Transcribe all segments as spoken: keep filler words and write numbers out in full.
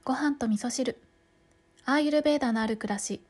ご飯と味噌汁、アーユルヴェーダのある暮らし。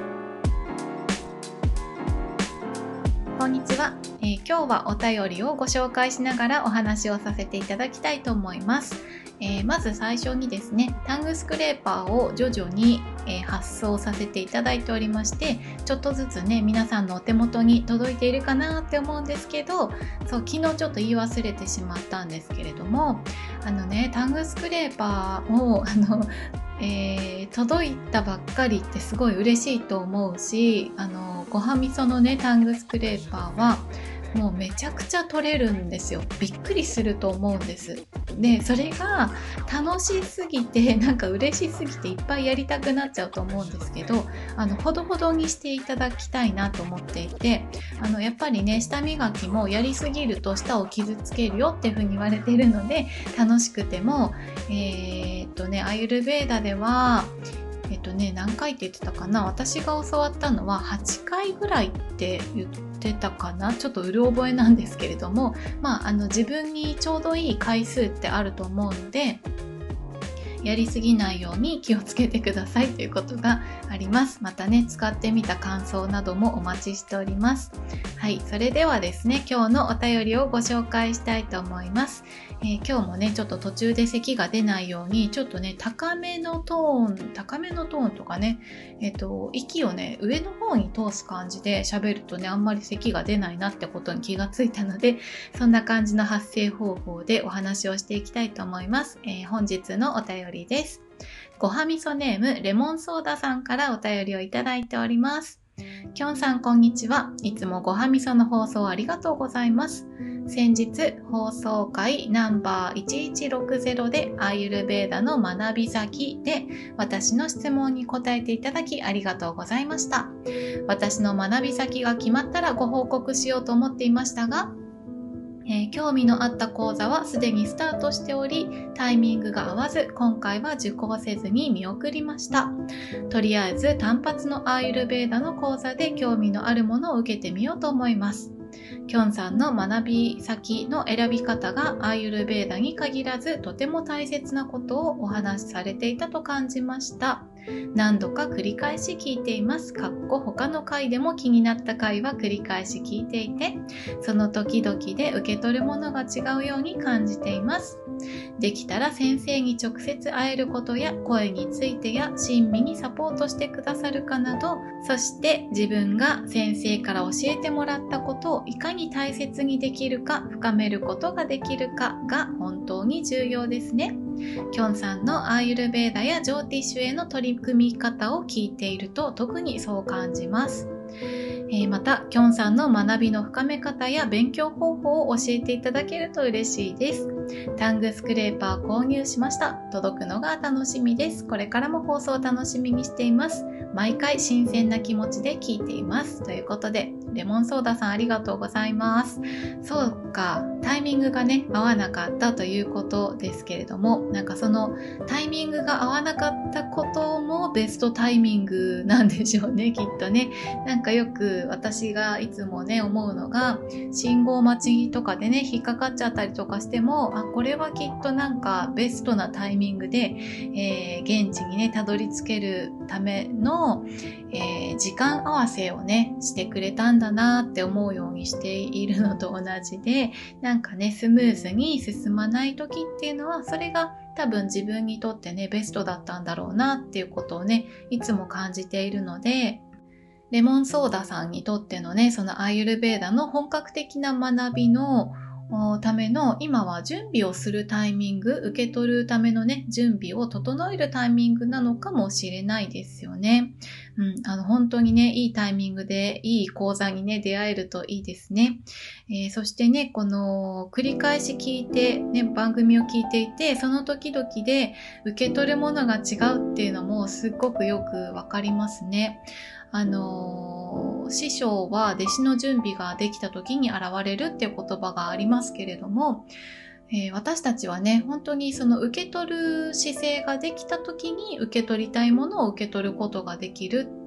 こんにちは、えー、今日はお便りをご紹介しながらお話をさせていただきたいと思います。えー、まず最初にですね、タングスクレーパーを徐々に、えー、発送させていただいておりまして、ちょっとずつね皆さんのお手元に届いているかなって思うんですけど、そう昨日ちょっと言い忘れてしまったんですけれども、あのねタングスクレーパーをあのえー、届いたばっかりってすごい嬉しいと思うし、あのごはみそのねタングスクレーパーはもうめちゃくちゃ取れるんですよ。びっくりすると思うんです。でそれが楽しすぎて、なんか嬉しすぎていっぱいやりたくなっちゃうと思うんですけど、あのほどほどにしていただきたいなと思っていて、あのやっぱりね舌磨きもやりすぎると舌を傷つけるよっていうふうに言われているので、楽しくてもえー、っとねアーユルヴェーダではえっとね何回って言ってたかな、私が教わったのははちかいぐらいって言ってたかな、ちょっとうる覚えなんですけれども、まああの自分にちょうどいい回数ってあると思うので、やりすぎないように気をつけてくださいということがあります。またね使ってみた感想などもお待ちしております。はい、それではですね、今日のお便りをご紹介したいと思います。えー、今日もねちょっと途中で咳が出ないように、ちょっとね高めのトーン高めのトーンとかね、えっと息をね上の方に通す感じで喋るとねあんまり咳が出ないなってことに気がついたので、そんな感じの発声方法でお話をしていきたいと思います。えー、本日のお便りです。ごはみそネームレモンソーダさんからお便りをいただいております。きょんさんこんにちは。いつもごはみその放送ありがとうございます。先日放送回ナンバーいちいちろくゼロでアーユルヴェーダの学び先で私の質問に答えていただきありがとうございました。私の学び先が決まったらご報告しようと思っていましたが、えー、興味のあった講座はすでにスタートしており、タイミングが合わず今回は受講せずに見送りました。とりあえず単発のアーユルヴェーダの講座で興味のあるものを受けてみようと思います。きょんさんの学び先の選び方がアーユルヴェーダに限らずとても大切なことをお話しされていたと感じました。何度か繰り返し聞いています。かっこ他の回でも気になった回は繰り返し聞いていて、その時々で受け取るものが違うように感じています。できたら先生に直接会えることや声についてや親身にサポートしてくださるかなど、そして自分が先生から教えてもらったことをいかに大切にできるか深めることができるかが本当に重要ですね。きょんさんのアーユルヴェーダやジョーティッシュへの取り組み方を聞いていると特にそう感じます。えー、またきょんさんの学びの深め方や勉強方法を教えていただけると嬉しいです。タングスクレーパー購入しました。届くのが楽しみです。これからも放送を楽しみにしています。毎回新鮮な気持ちで聞いています。ということで、レモンソーダさんありがとうございます。そうか、タイミングがね合わなかったということですけれども、なんかそのタイミングが合わなかったこともベストタイミングなんでしょうね、きっとね。なんかよく私がいつもね思うのが、信号待ちとかでね引っかかっちゃったりとかしても、あこれはきっとなんかベストなタイミングで、えー、現地にねたどり着けるための、えー、時間合わせをねしてくれたんだなって思うようにしているのと同じで、なんかねスムーズに進まない時っていうのは、それが多分自分にとってねベストだったんだろうなっていうことをねいつも感じているので、レモンソーダさんにとってのねそのアーユルヴェーダの本格的な学びのための今は準備をするタイミング、受け取るためのね準備を整えるタイミングなのかもしれないですよね。うん、あの本当にねいいタイミングでいい講座にね出会えるといいですね。えー、そしてねこの繰り返し聞いてね番組を聞いていて、その時々で受け取るものが違うっていうのもすっごくよくわかりますね。あのー、師匠は弟子の準備ができた時に現れるっていう言葉がありますけれども、えー、私たちはね本当にその受け取る姿勢ができた時に受け取りたいものを受け取ることができる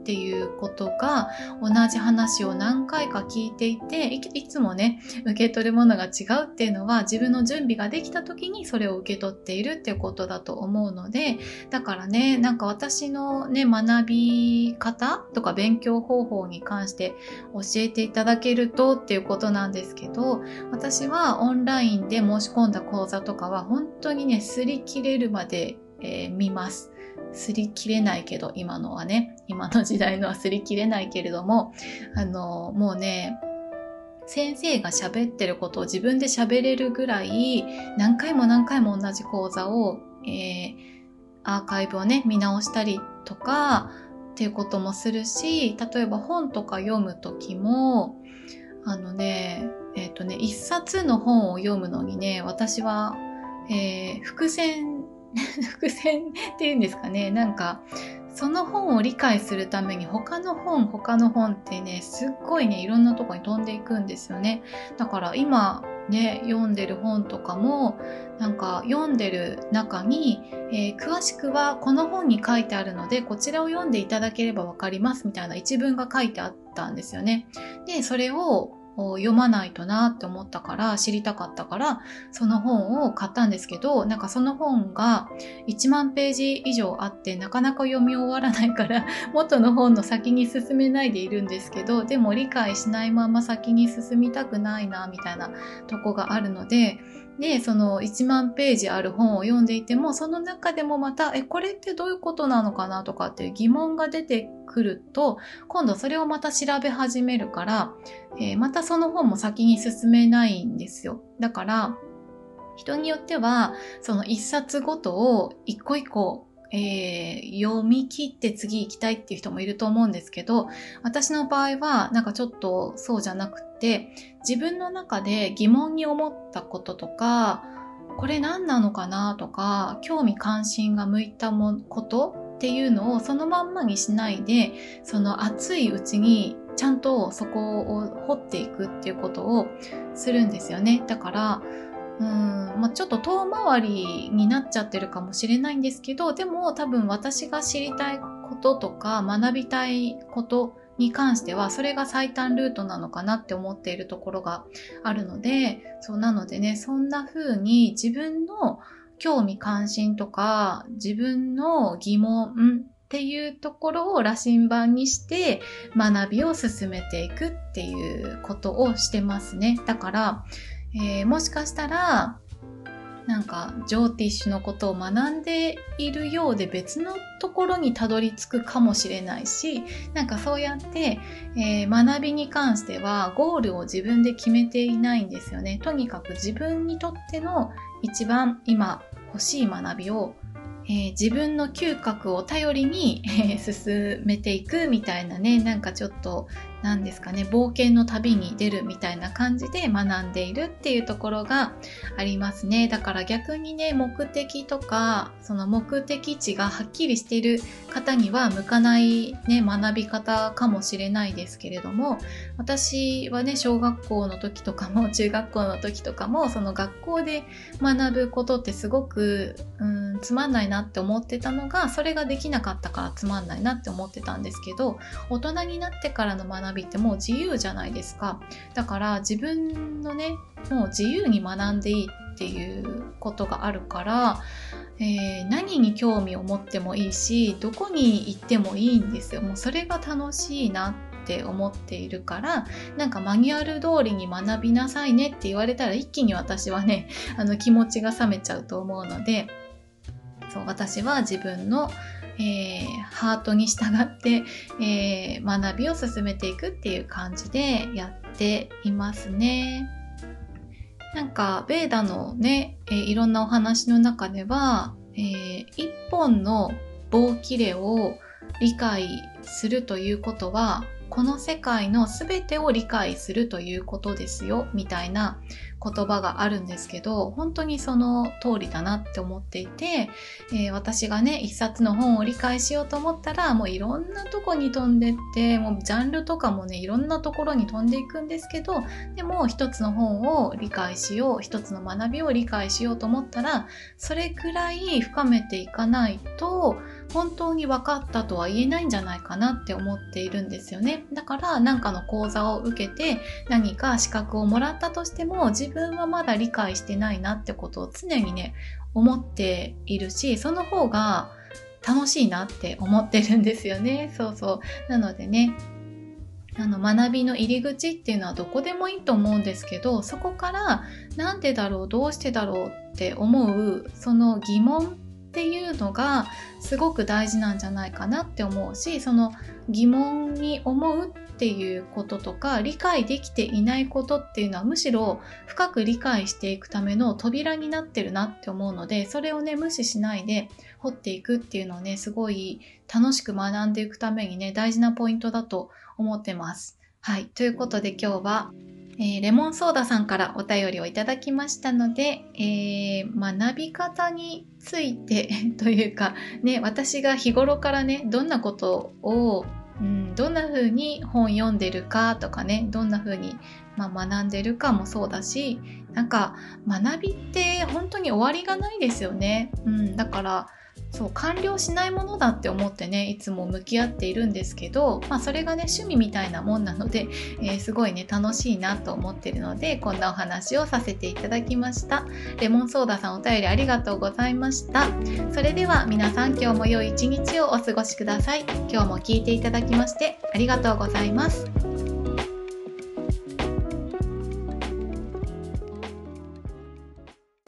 っていうことが、同じ話を何回か聞いていて、い、いつもね、受け取るものが違うっていうのは、自分の準備ができた時にそれを受け取っているっていうことだと思うので、だからね、なんか私のね、学び方とか勉強方法に関して教えていただけるとっていうことなんですけど、私はオンラインで申し込んだ講座とかは本当にね、擦り切れるまで、えー、見ます。擦り切れないけど、今のはね、今の時代のは擦り切れないけれども、あの、もうね、先生が喋ってることを自分で喋れるぐらい、何回も何回も同じ講座を、えー、アーカイブをね、見直したりとか、っていうこともするし、例えば本とか読むときも、あのね、えっとね、一冊の本を読むのにね、私は、えー、伏線、伏線っていうんですかね、なんか、その本を理解するために他の本、他の本ってね、すっごいね、いろんなとこに飛んでいくんですよね。だから今ね、読んでる本とかも、なんか読んでる中に、えー、詳しくはこの本に書いてあるので、こちらを読んでいただければわかりますみたいな一文が書いてあったんですよね。で、それを読まないとなって思ったから、知りたかったから、その本を買ったんですけど、なんかその本がいちまんページ以上あって、なかなか読み終わらないから、元の本の先に進めないでいるんですけど、でも理解しないまま先に進みたくないな、みたいなとこがあるので、で、そのいちまんページある本を読んでいても、その中でもまた、え、これってどういうことなのかなとかっていう疑問が出てくると、今度それをまた調べ始めるから、えー、またその本も先に進めないんですよ。だから、人によっては、その一冊ごとを一個一個、えー、読み切って次行きたいっていう人もいると思うんですけど、私の場合はなんかちょっとそうじゃなくて、自分の中で疑問に思ったこととか、これ何なのかなとか、興味関心が向いたもことっていうのをそのまんまにしないで、その熱いうちにちゃんとそこを掘っていくっていうことをするんですよね。だから、うんまあ、ちょっと遠回りになっちゃってるかもしれないんですけど、でも多分私が知りたいこととか学びたいことに関してはそれが最短ルートなのかなって思っているところがあるので、そうなのでね、そんな風に自分の興味関心とか自分の疑問っていうところを羅針盤にして学びを進めていくっていうことをしてますね。だからえー、もしかしたらなんかジョーティッシュのことを学んでいるようで別のところにたどり着くかもしれないし、なんかそうやって、えー、学びに関してはゴールを自分で決めていないんですよね。とにかく自分にとっての一番今欲しい学びを、えー、自分の嗅覚を頼りに、えー、進めていくみたいなね、なんかちょっとなんですかね、冒険の旅に出るみたいな感じで学んでいるっていうところがありますね。だから逆にね、目的とかその目的地がはっきりしている方には向かないね、学び方かもしれないですけれども、私はね、小学校の時とかも中学校の時とかもその学校で学ぶことってすごく、うん、つまんないなって思ってたのが、それができなかったからつまんないなって思ってたんですけど、大人になってからの学びってもう自由じゃないですか。だから自分のね、もう自由に学んでいいっていうことがあるから、えー、何に興味を持ってもいいし、どこに行ってもいいんですよ。もうそれが楽しいなって思っているから、なんかマニュアル通りに学びなさいねって言われたら一気に私はね、あの気持ちが冷めちゃうと思うので、そう、私は自分のえー、ハートに従って、えー、学びを進めていくっていう感じでやっていますね。なんかベーダのね、えー、いろんなお話の中では、えー、一本の棒切れを理解するということは、この世界のすべてを理解するということですよみたいな言葉があるんですけど、本当にその通りだなって思っていて、えー、私がね一冊の本を理解しようと思ったらもういろんなとこに飛んでって、もうジャンルとかもねいろんなところに飛んでいくんですけど、でも一つの本を理解しよう、一つの学びを理解しようと思ったら、それくらい深めていかないと本当に分かったとは言えないんじゃないかなって思っているんですよね。だから何かの講座を受けて何か資格をもらったとしても、自分はまだ理解してないなってことを常にね思っているし、その方が楽しいなって思ってるんですよね。そうそう。なのでね、あの学びの入り口っていうのはどこでもいいと思うんですけど、そこからなんでだろう、どうしてだろうって思うその疑問っていうのがすごく大事なんじゃないかなって思うし、その疑問に思うっていうこととか理解できていないことっていうのはむしろ深く理解していくための扉になってるなって思うので、それをね無視しないで掘っていくっていうのをねすごい楽しく学んでいくためにね大事なポイントだと思ってます。はい、ということで今日は、えー、レモンソーダさんからお便りをいただきましたので、えー、学び方についてというかね、私が日頃からねどんなことを、うん、どんな風に本読んでるかとかね、どんな風に、まあ、学んでるかもそうだし、なんか学びって本当に終わりがないですよね。うん、だからそう完了しないものだって思ってねいつも向き合っているんですけど、まあ、それがね趣味みたいなもんなので、えー、すごいね楽しいなと思っているので、こんなお話をさせていただきました。レモンソーダさんお便りありがとうございました。それでは皆さん今日も良い一日をお過ごしください。今日も聞いていただきましてありがとうございます。